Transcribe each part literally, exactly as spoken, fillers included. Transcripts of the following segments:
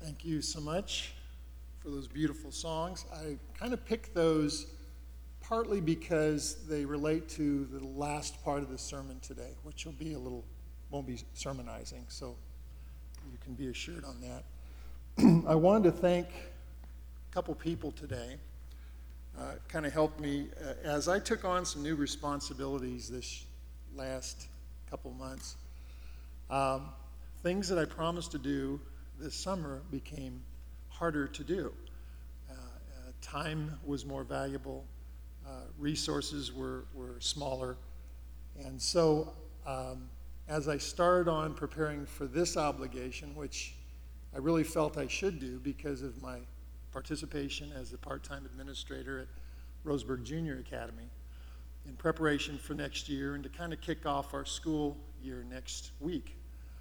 Thank you so much for those beautiful songs. I kind of picked those partly because they relate to the last part of the sermon today, which will be a little, won't be sermonizing, so you can be assured on that. I wanted to thank a couple people today. Uh, kind of helped me uh, as I took on some new responsibilities this last couple months. Um, things that I promised to do this summer became harder to do. Uh, uh, time was more valuable. Uh, resources were, were smaller. And so um, as I started on preparing for this obligation, which I really felt I should do because of my participation as a part-time administrator at Roseburg Junior Academy, in preparation for next year and to kind of kick off our school year next week.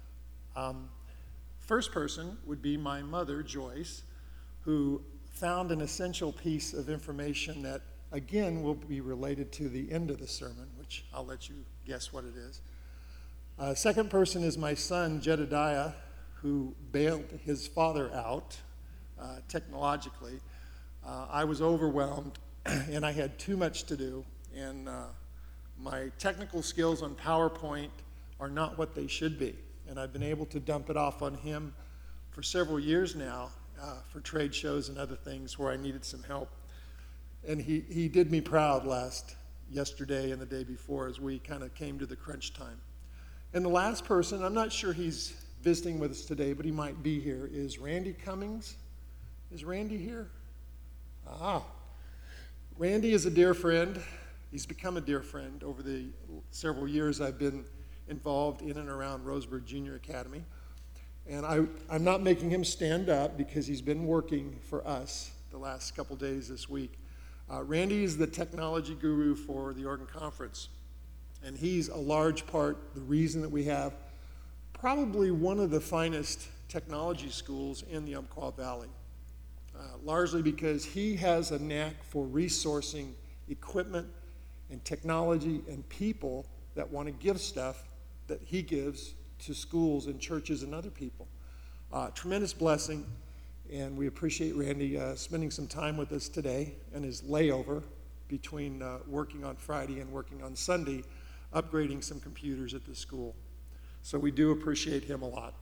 Um, first person would be my mother, Joyce, who found an essential piece of information that, again, will be related to the end of the sermon, which I'll let you guess what it is. Uh, second person is my son, Jedediah, who bailed his father out uh, technologically. Uh, I was overwhelmed, and I had too much to do, and uh, my technical skills on PowerPoint are not what they should be. And I've been able to dump it off on him for several years now uh, for trade shows and other things where I needed some help. And he, he did me proud last, yesterday and the day before as we kind of came to the crunch time. And the last person, I'm not sure he's visiting with us today, but he might be here, is Randy Cummings. Is Randy here? Ah. Randy is a dear friend. He's become a dear friend over the several years I've been involved in and around Roseburg Junior Academy. And I, I'm not making him stand up because he's been working for us the last couple days this week. Uh, Randy is the technology guru for the Oregon Conference. And he's a large part, the reason that we have probably one of the finest technology schools in the Umpqua Valley. Uh, largely because he has a knack for resourcing equipment and technology and people that want to give stuff that he gives to schools and churches and other people. Uh, tremendous blessing, and we appreciate Randy uh, spending some time with us today and his layover between uh, working on Friday and working on Sunday, upgrading some computers at the school. So we do appreciate him a lot.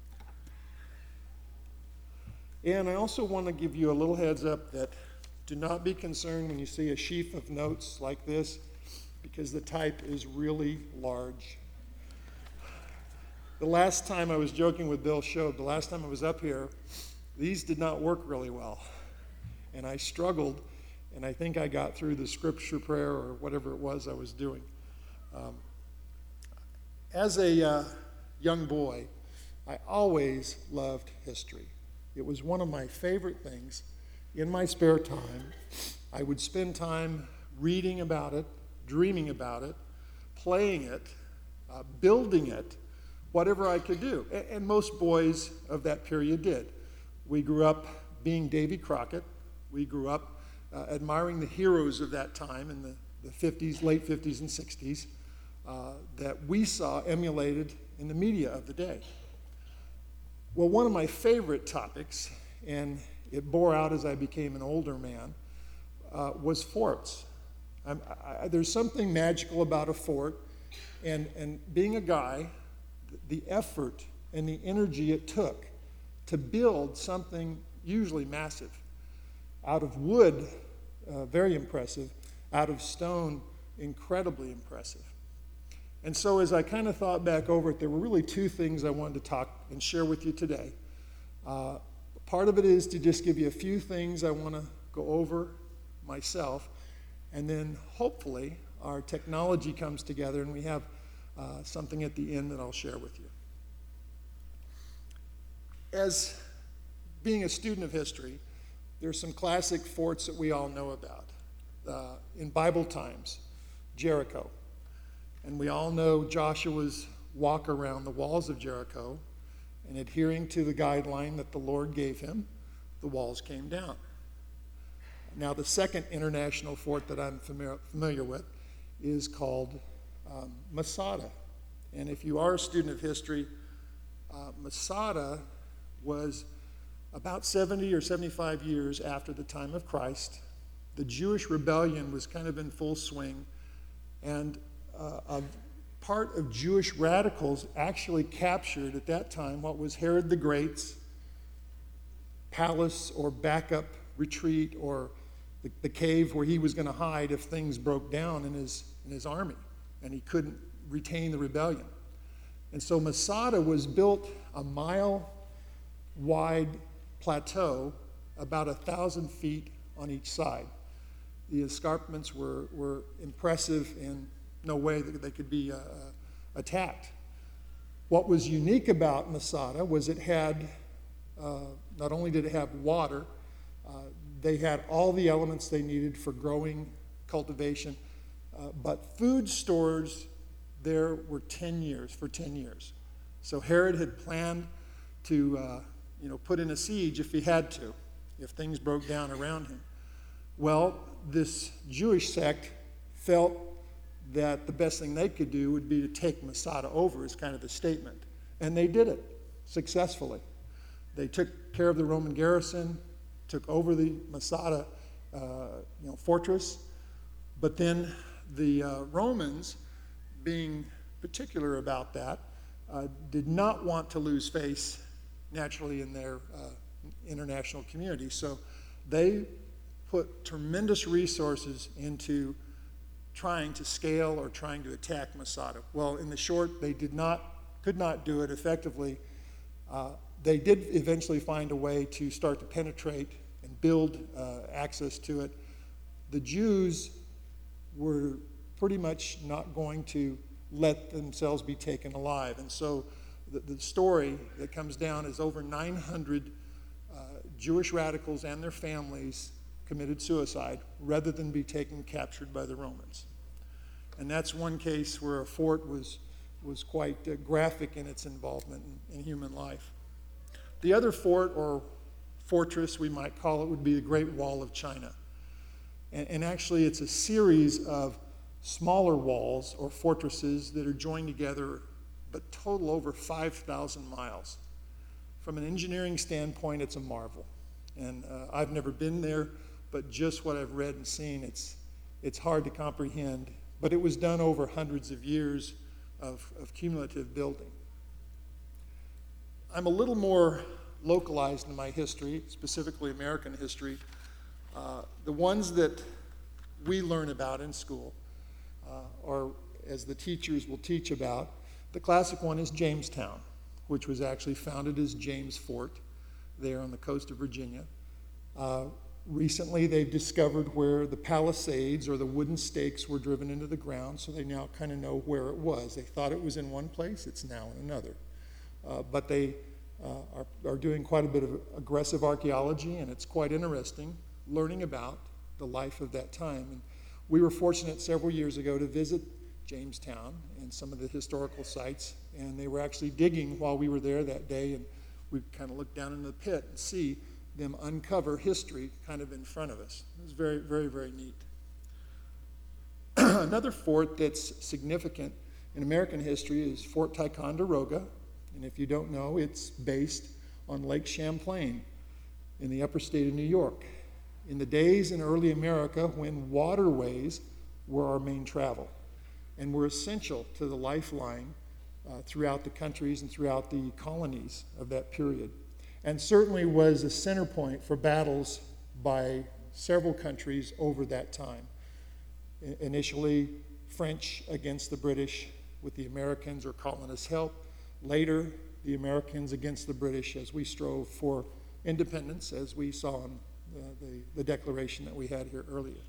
And I also want to give you a little heads up that do not be concerned when you see a sheaf of notes like this, because the type is really large. The last time I was joking with Bill Shobe, the last time I was up here, these did not work really well. And I struggled, and I think I got through the scripture prayer or whatever it was I was doing. Um, as a uh, young boy, I always loved history. It was one of my favorite things. In my spare time, I would spend time reading about it, dreaming about it, playing it, uh, building it, whatever I could do. And, and most boys of that period did. We grew up being Davy Crockett. We grew up uh, admiring the heroes of that time in the, the fifties, late fifties and sixties uh, that we saw emulated in the media of the day. Well, one of my favorite topics, and it bore out as I became an older man, uh, was forts. I'm, I, there's something magical about a fort, and, and being a guy, the effort and the energy it took to build something usually massive. Out of wood, uh, very impressive. Out of stone, incredibly impressive. And so as I kind of thought back over it, there were really two things I wanted to talk and share with you today. Uh, part of it is to just give you a few things I want to go over myself, and then hopefully our technology comes together and we have uh, something at the end that I'll share with you. As being a student of history, there's some classic forts that we all know about. Uh, in Bible times, Jericho. And we all know Joshua's walk around the walls of Jericho, and adhering to the guideline that the Lord gave him, the walls came down. Now, the second international fort that I'm familiar, familiar with is called um, Masada. And if you are a student of history, uh, Masada was About seventy or seventy-five years after the time of Christ, the Jewish rebellion was kind of in full swing, and uh, a part of Jewish radicals actually captured at that time what was Herod the Great's palace or backup retreat, or the, the cave where he was going to hide if things broke down in his, in his army and he couldn't retain the rebellion. And so Masada was built a mile wide plateau, about a thousand feet on each side. The escarpments were, were impressive in no way that they could be uh, attacked. What was unique about Masada was it had, uh, not only did it have water, uh, they had all the elements they needed for growing, cultivation, uh, but food stores there were ten years, for ten years. So Herod had planned to uh, you know, put in a siege if he had to, if things broke down around him. Well, this Jewish sect felt that the best thing they could do would be to take Masada over, as kind of a statement. And they did it successfully. They took care of the Roman garrison, took over the Masada uh, you know, fortress, but then the uh, Romans, being particular about that, uh, did not want to lose face naturally in their uh, international community. So they put tremendous resources into trying to scale or trying to attack Masada. Well, in the short, they did not, could not do it effectively. Uh, they did eventually find a way to start to penetrate and build uh, access to it. The Jews were pretty much not going to let themselves be taken alive. And so the, the story that comes down is over nine hundred uh, Jewish radicals and their families committed suicide rather than be taken captured by the Romans. And that's one case where a fort was, was quite uh, graphic in its involvement in, in human life. The other fort, or fortress we might call it, would be the Great Wall of China. And, and actually it's a series of smaller walls or fortresses that are joined together, but total over five thousand miles. From an engineering standpoint, it's a marvel. And uh, I've never been there, but just what I've read and seen, it's, it's hard to comprehend. But it was done over hundreds of years of, of cumulative building. I'm a little more localized in my history, specifically American history. Uh, the ones that we learn about in school, uh, or as the teachers will teach about, the classic one is Jamestown, which was actually founded as James Fort there on the coast of Virginia. Uh, recently, they've discovered where the Palisades or the wooden stakes were driven into the ground, so they now kind of know where it was. They thought it was in one place, it's now in another. Uh, but they uh, are, are doing quite a bit of aggressive archaeology, and it's quite interesting learning about the life of that time. And we were fortunate several years ago to visit Jamestown and some of the historical sites, and they were actually digging while we were there that day, and we kind of looked down into the pit and see them uncover history kind of in front of us. It was very, very, very neat. Another fort that's significant in American history is Fort Ticonderoga, and if you don't know, it's based on Lake Champlain in the upper state of New York. In the days in early America when waterways were our main travel and were essential to the lifeline uh, throughout the countries and throughout the colonies of that period, and certainly was a center point for battles by several countries over that time. I- initially, French against the British with the Americans or colonists' help. Later, the Americans against the British as we strove for independence, as we saw in the, the, the declaration that we had here earlier.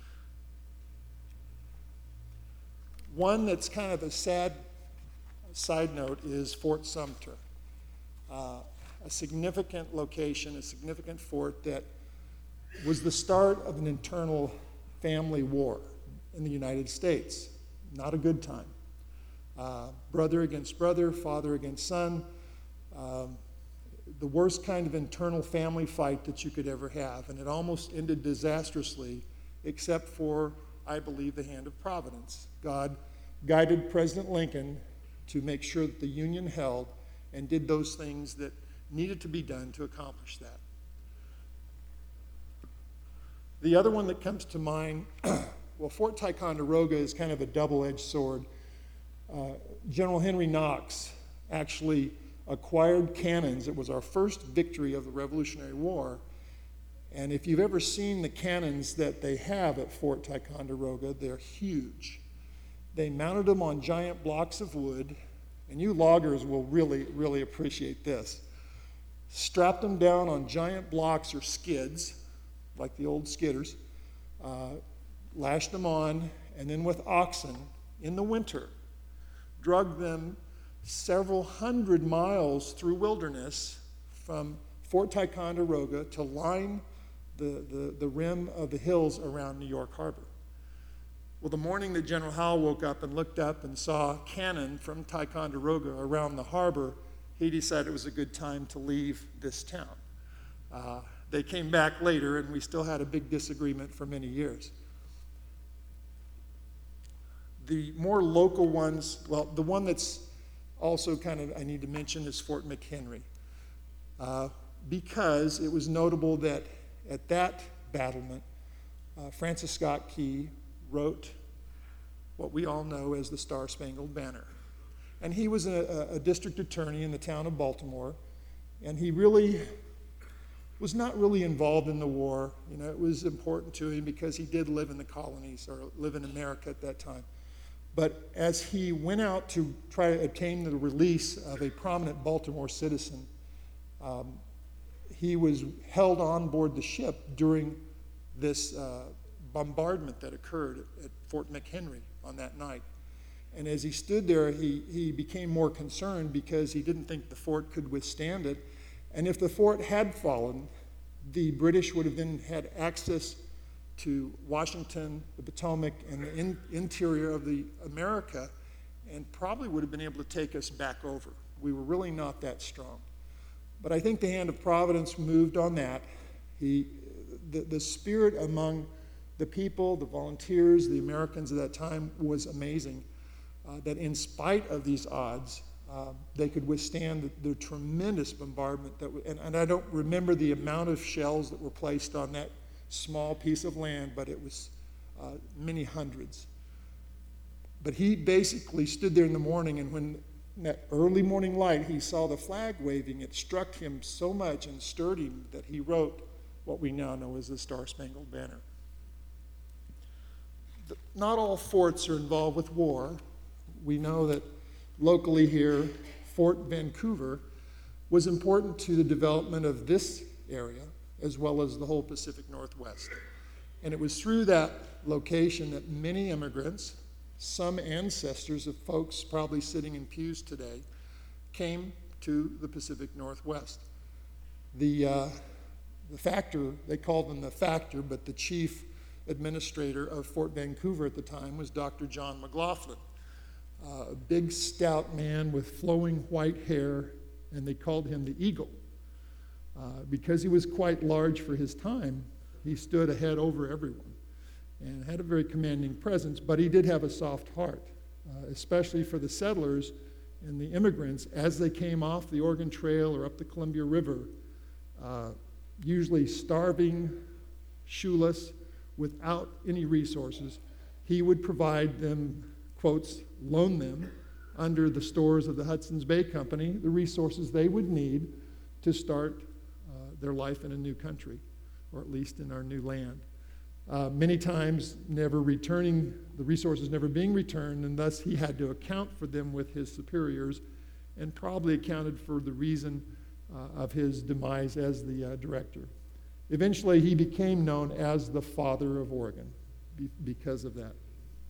One that's kind of a sad side note is Fort Sumter, uh, a significant location, a significant fort that was the start of an internal family war in the United States. Not a good time. Uh, brother against brother, father against son, um, the worst kind of internal family fight that you could ever have, and it almost ended disastrously, except for, I believe, the hand of providence. God guided President Lincoln to make sure that the Union held and did those things that needed to be done to accomplish that. The other one that comes to mind, well, Fort Ticonderoga is kind of a double-edged sword. Uh, General Henry Knox actually acquired cannons. It was our first victory of the Revolutionary War. And if you've ever seen the cannons that they have at Fort Ticonderoga, they're huge. They mounted them on giant blocks of wood, and you loggers will really, really appreciate this. Strapped them down on giant blocks or skids, like the old skidders, uh, lashed them on, and then with oxen in the winter, drug them several hundred miles through wilderness from Fort Ticonderoga to line the, the, the rim of the hills around New York Harbor. Well, the morning that General Howe woke up and looked up and saw cannon from Ticonderoga around the harbor, he decided it was a good time to leave this town. Uh, they came back later, and we still had a big disagreement for many years. The more local ones, well, the one that's also kind of I need to mention is Fort McHenry, uh, because it was notable that at that battlement, uh, Francis Scott Key wrote what we all know as the Star-Spangled Banner. And he was a, a district attorney in the town of Baltimore, and he really was not really involved in the war. You know, it was important to him because he did live in the colonies, or live in America at that time. But as he went out to try to obtain the release of a prominent Baltimore citizen, um, he was held on board the ship during this uh, bombardment that occurred at Fort McHenry on that night. And as he stood there, he, he became more concerned because he didn't think the fort could withstand it. And if the fort had fallen, the British would have then had access to Washington, the Potomac, and the in, interior of the America, and probably would have been able to take us back over. We were really not that strong. But I think the hand of Providence moved on that. He, the, the spirit among the people, the volunteers, the Americans at that time was amazing, uh, that in spite of these odds, uh, they could withstand the, the tremendous bombardment. That w- and, and I don't remember the amount of shells that were placed on that small piece of land, but it was uh, many hundreds. But he basically stood there in the morning, and when in that early morning light he saw the flag waving, it struck him so much and stirred him that he wrote what we now know as the Star-Spangled Banner. The, not all forts are involved with war. We know that locally here, Fort Vancouver was important to the development of this area, as well as the whole Pacific Northwest. And it was through that location that many immigrants, some ancestors of folks probably sitting in pews today, came to the Pacific Northwest. The, uh, the factor, they called him the factor, but the chief administrator of Fort Vancouver at the time was Doctor John McLaughlin, uh, a big stout man with flowing white hair, and they called him the Eagle. Uh, because he was quite large for his time, he stood a head over everyone and had a very commanding presence, but he did have a soft heart, uh, especially for the settlers and the immigrants as they came off the Oregon Trail or up the Columbia River, uh, usually starving, shoeless, without any resources. He would provide them, quotes, loan them under the stores of the Hudson's Bay Company the resources they would need to start their life in a new country, or at least in our new land. Uh, many times never returning, the resources never being returned, and thus he had to account for them with his superiors, and probably accounted for the reason uh, of his demise as the uh, director. Eventually he became known as the Father of Oregon be- because of that.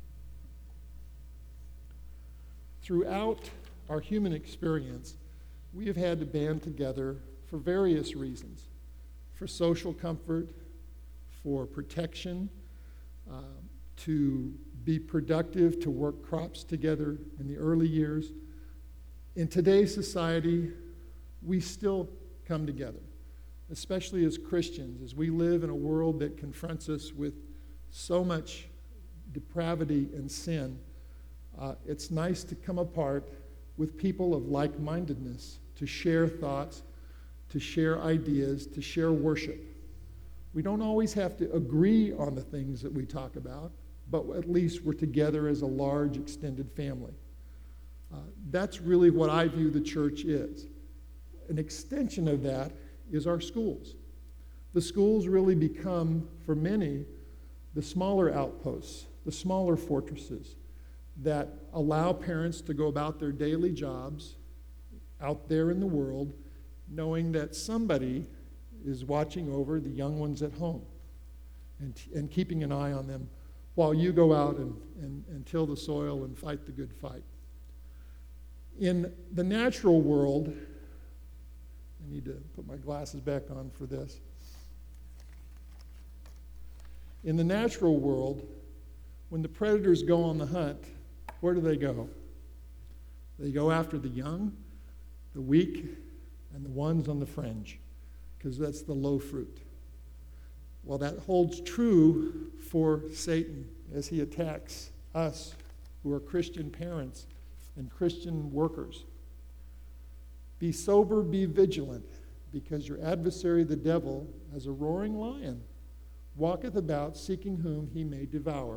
Throughout our human experience, we have had to band together for various reasons, for social comfort, for protection, uh, to be productive, to work crops together in the early years. In today's society, we still come together, especially as Christians, as we live in a world that confronts us with so much depravity and sin. Uh, it's nice to come apart with people of like-mindedness, to share thoughts, to share ideas, to share worship. We don't always have to agree on the things that we talk about, but at least we're together as a large extended family. Uh, that's really what I view the church is. An extension of that is our schools. The schools really become, for many, the smaller outposts, the smaller fortresses that allow parents to go about their daily jobs out there in the world, knowing that somebody is watching over the young ones at home and, and keeping an eye on them while you go out and, and, and till the soil and fight the good fight. In the natural world, I need to put my glasses back on for this. In the natural world, when the predators go on the hunt, where do they go? They go after the young, the weak, and the ones on the fringe, because that's the low fruit. Well, that holds true for Satan as he attacks us who are Christian parents and Christian workers. Be sober, be vigilant, because your adversary, the devil, as a roaring lion, walketh about seeking whom he may devour.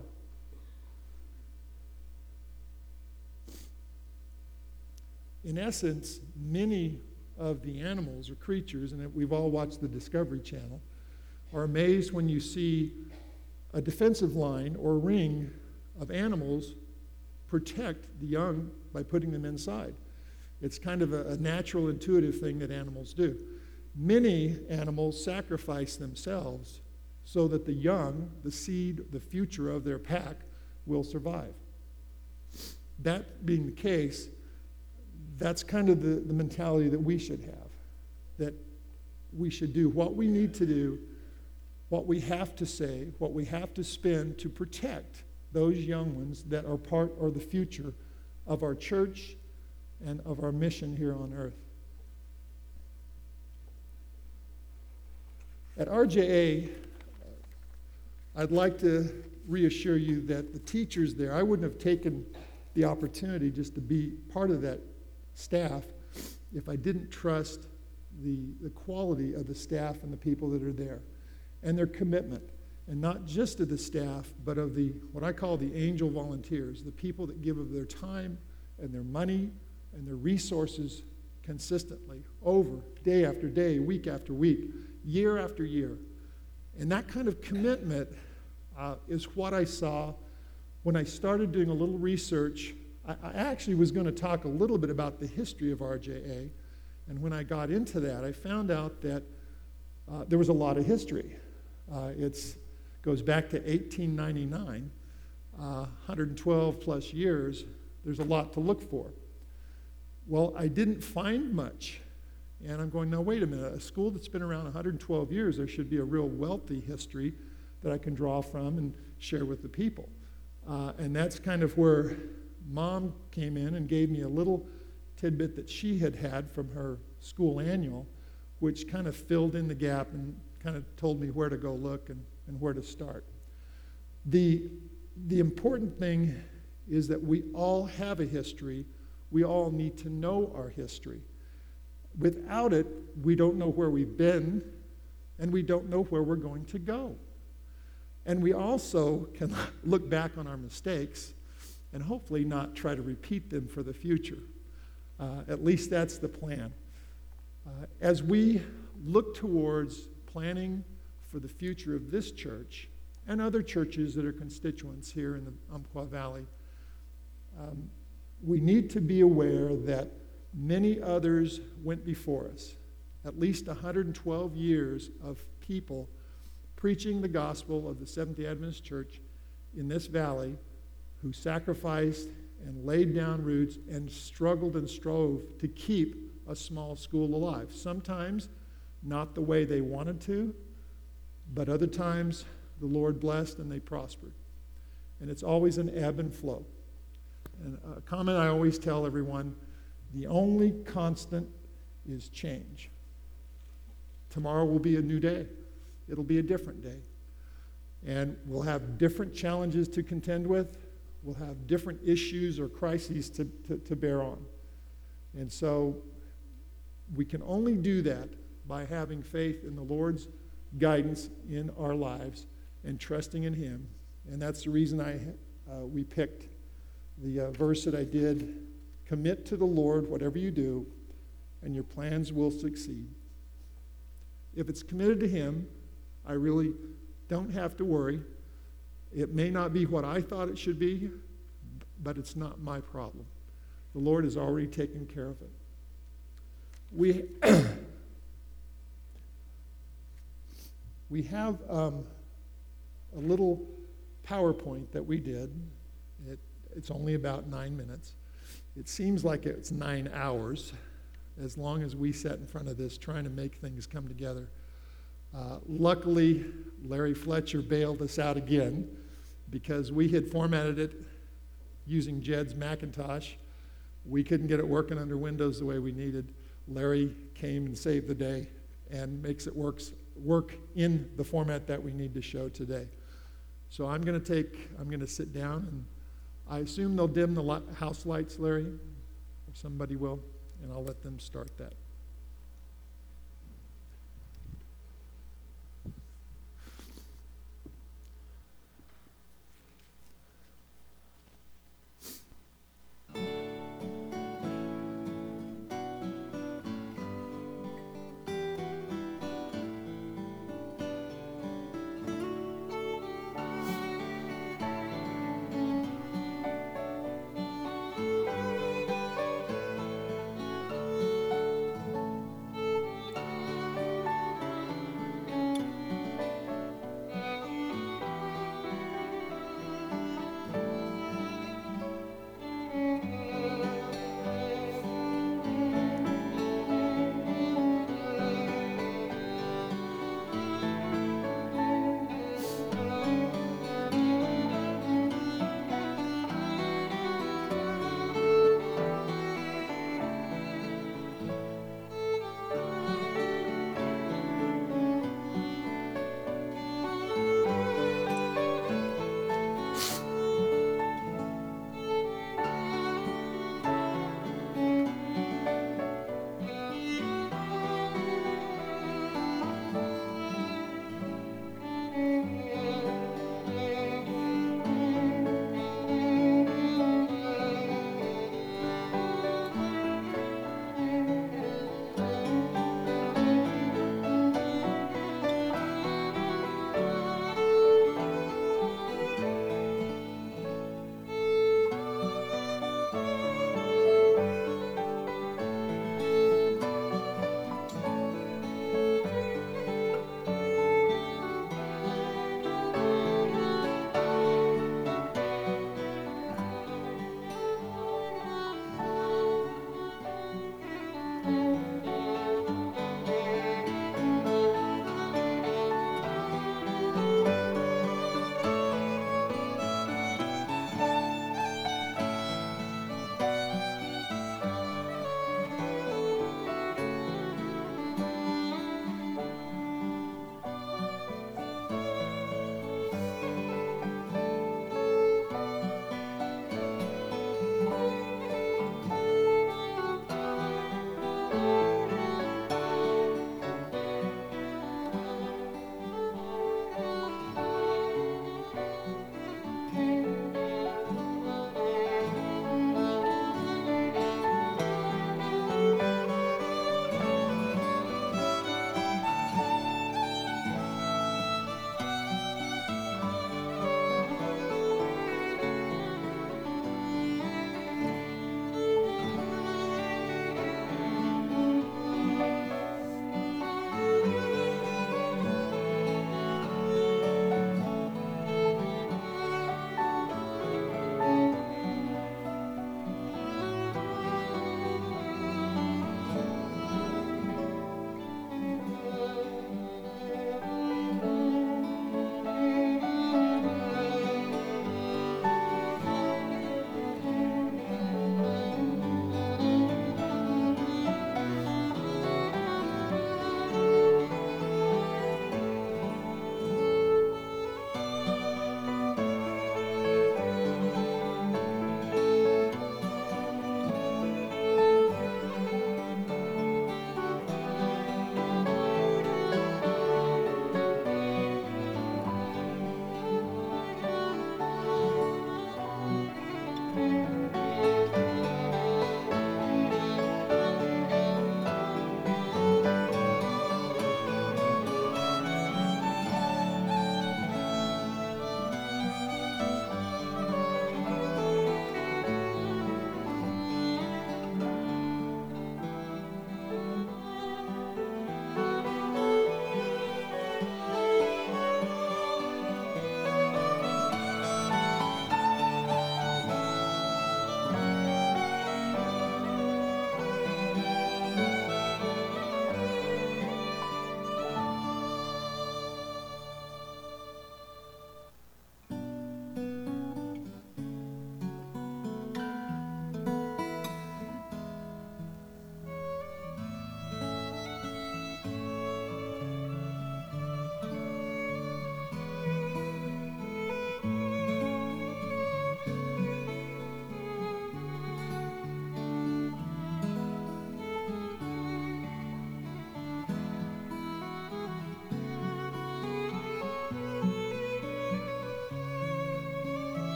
In essence, many of the animals or creatures, and we've all watched the Discovery Channel, are amazed when you see a defensive line or ring of animals protect the young by putting them inside. It's kind of a, a natural, intuitive thing that animals do. Many animals sacrifice themselves so that the young, the seed, the future of their pack, will survive. That being the case, that's kind of the, the mentality that we should have, that we should do what we need to do, what we have to say, what we have to spend to protect those young ones that are part or the future of our church and of our mission here on earth. At R J A, I'd like to reassure you that the teachers there, I wouldn't have taken the opportunity just to be part of that staff if I didn't trust the, the quality of the staff and the people that are there and their commitment, and not just of the staff, but of the what I call the angel volunteers, the people that give of their time and their money and their resources consistently over day after day, week after week, year after year. And that kind of commitment uh, is what I saw when I started doing a little research. I, I actually was going to talk a little bit about the history of R J A, and when I got into that, I found out that uh, there was a lot of history. Uh, it goes back to eighteen ninety-nine, uh, one hundred twelve plus years. There's a lot to look for. Well, I didn't find much. And I'm going, no, wait a minute. A school that's been around one hundred twelve years, there should be a real wealthy history that I can draw from and share with the people. Uh, and that's kind of where Mom came in and gave me a little tidbit that she had had from her school annual, which kind of filled in the gap and kind of told me where to go look and, and where to start. The, the important thing is that we all have a history. We all need to know our history. Without it, we don't know where we've been, and we don't know where we're going to go. And we also can look back on our mistakes and hopefully not try to repeat them for the future. Uh, at least that's the plan. Uh, as we look towards planning for the future of this church and other churches that are constituents here in the Umpqua Valley, um, we need to be aware that many others went before us, at least one hundred twelve years of people preaching the gospel of the Seventh-day Adventist Church in this valley who sacrificed and laid down roots and struggled and strove to keep a small school alive. Sometimes not the way they wanted to, but other times the Lord blessed and they prospered. And it's always an ebb and flow. And a comment I always tell everyone, the only constant is change. Tomorrow will be a new day. It'll be a different day. And we'll have different challenges to contend with. We'll have different issues or crises to, to, to bear on. And so we can only do that by having faith in the Lord's guidance in our lives and trusting in Him. And that's the reason I uh, we picked the uh, verse that I did. Commit to the Lord whatever you do, and your plans will succeed. If it's committed to Him, I really don't have to worry. It may not be what I thought it should be, but it's not my problem. The Lord has already taken care of it. We, we have um, a little PowerPoint that we did. It, it's only about nine minutes. It seems like it's nine hours, as long as we sat in front of this trying to make things come together. Uh, luckily, Larry Fletcher bailed us out again because we had formatted it using Jed's Macintosh. We couldn't get it working under Windows the way we needed. Larry came and saved the day and makes it works, work in the format that we need to show today. So I'm going to take, I'm going to sit down, and I assume they'll dim the li- house lights, Larry, or somebody will, and I'll let them start that.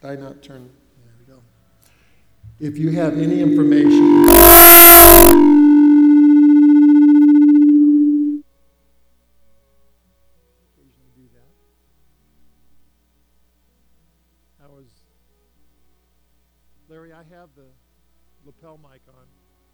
Did I not turn? There we go. If you have any information. Occasionally do that. How is, Larry, I have the lapel mic on.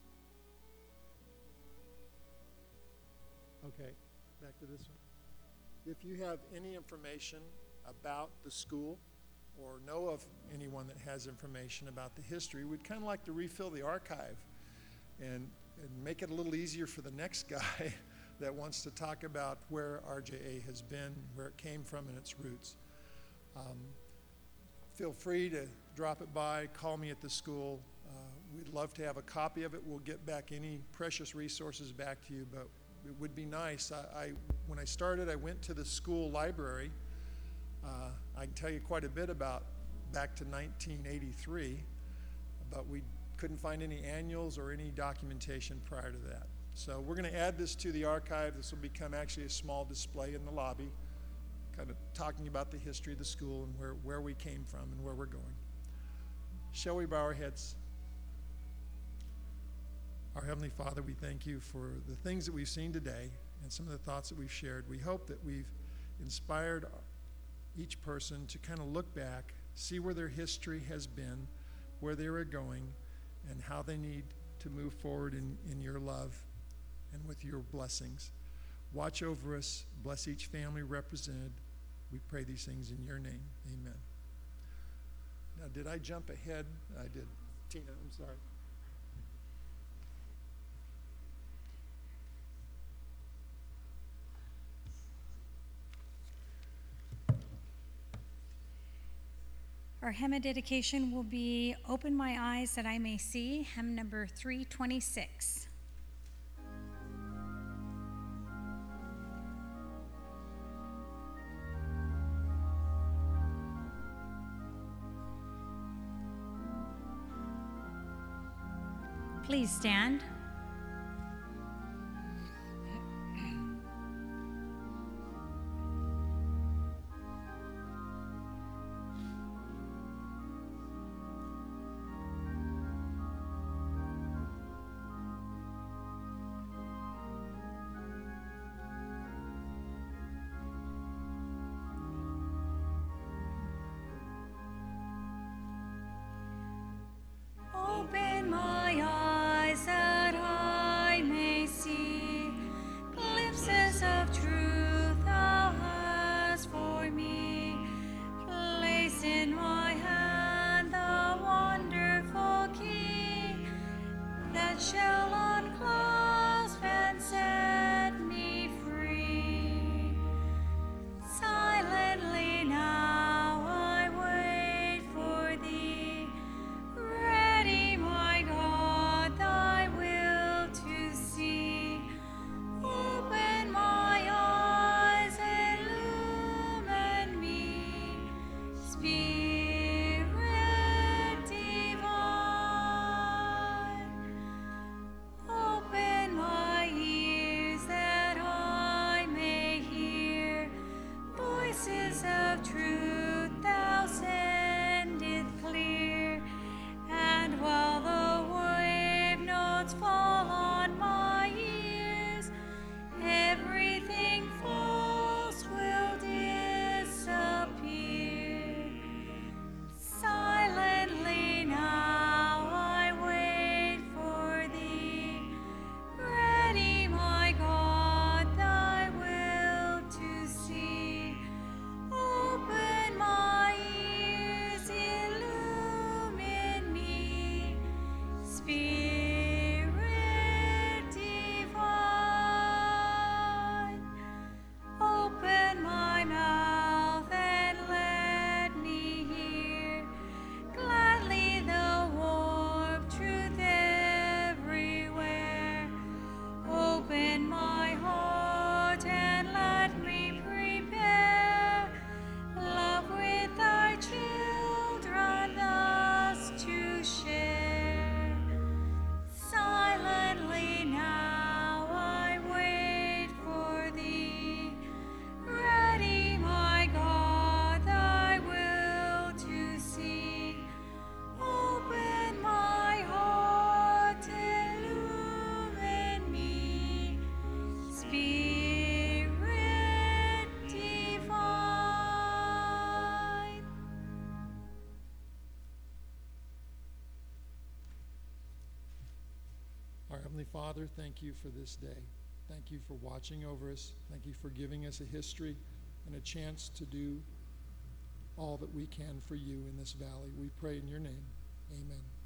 Okay, back to this one. If you have any information about the school or know of anyone that has information about the history, we'd kind of like to refill the archive and, and make it a little easier for the next guy that wants to talk about where R J A has been, where it came from, and its roots. Um, feel free to drop it by, call me at the school. Uh, we'd love to have a copy of it. We'll get back any precious resources back to you, but it would be nice. I, I when I started, I went to the school library. Uh, I can tell you quite a bit about back to nineteen eighty-three, but we couldn't find any annuals or any documentation prior to that. So we're going to add this to the archive. This will become actually a small display in the lobby, kind of talking about the history of the school and where, where we came from and where we're going. Shall we bow our heads? Our Heavenly Father, we thank you for the things that we've seen today and some of the thoughts that we've shared. We hope that we've inspired each person to kind of look back, see where their history has been, where they were going, and how they need to move forward in, in your love and with your blessings. Watch over us. Bless each family represented. We pray these things in your name. Amen. Now, did I jump ahead? I did. Tina, I'm sorry. Our hymn of dedication will be Open My Eyes That I May See, hymn number three twenty-six. Please stand. Open my eyes that Heavenly Father, thank you for this day. Thank you for watching over us. Thank you for giving us a history and a chance to do all that we can for you in this valley. We pray in your name. Amen.